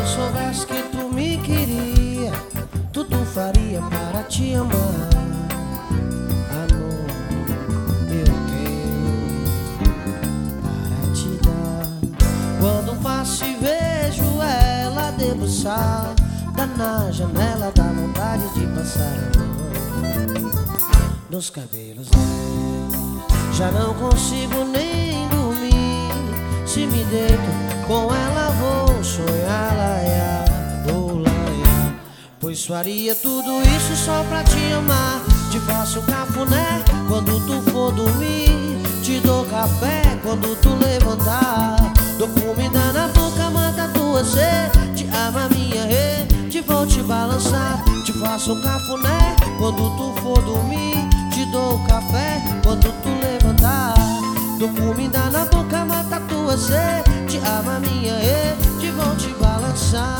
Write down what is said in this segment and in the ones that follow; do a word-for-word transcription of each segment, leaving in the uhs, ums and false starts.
soubesse que tu me queria, tudo faria para te amar. Amor, eu tenho para te dar. Quando passo e vejo ela debruçada na janela, dá vontade de passar a mão nos cabelos dela. Já não consigo nem dormir, se me deito com ela vou sonhar, laia, oh laia. Pois faria tudo isso só pra te amar. Te faço um cafuné quando tu for dormir, te dou café quando tu levantar, dou comida na boca, mata a tua sede, te ama minha rede, vou te balançar. Te faço um cafuné quando tu for dormir, te dou café quando tu levantar, dou comida na boca, mata a tua sede, te ama minha rede, vou te balançar.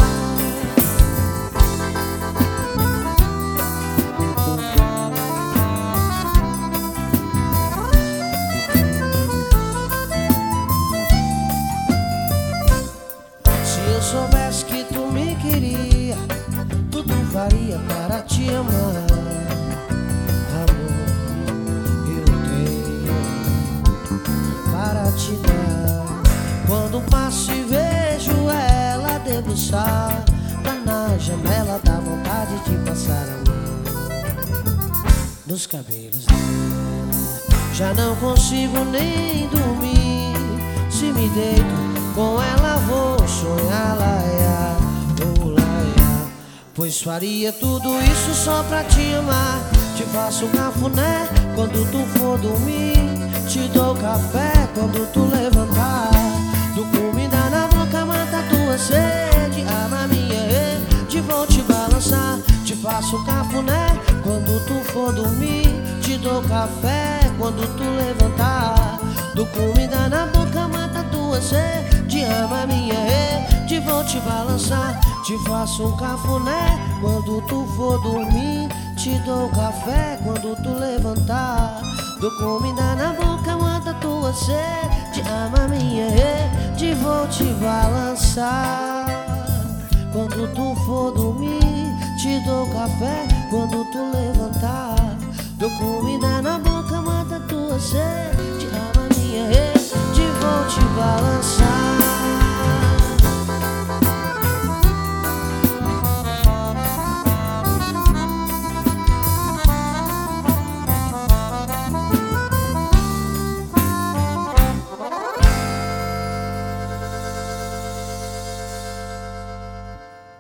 Se eu soubesse que tu me queria, tudo faria para te amar. Amor, eu tenho para te dar. Quando passo e vejo ela debruçada na janela, dá vontade de passar a mão nos cabelos dela. Já não consigo nem dormir, se me deito com ela vou sonhar, laia, oh laia. Pois faria tudo isso só pra te amar. Te faço um cafuné quando tu for dormir, te dou café quando tu levantar, dou comida na boca, mata a tua sede, ama minha rede, vou te balançar. Te faço um cafuné quando tu for dormir, te dou café quando tu levantar, dou comida na boca, mata a tua sede, ama minha rede, vou te balançar. Te faço um cafuné quando tu for dormir, te dou café quando tu levantar, dou comida na boca, mata a tua sede, ama minha rede, vou te balançar. Quando tu for dormir, te dou café quando tu levantar, dou comida na boca, mata a tua sede, ama minha rede, vou te balançar.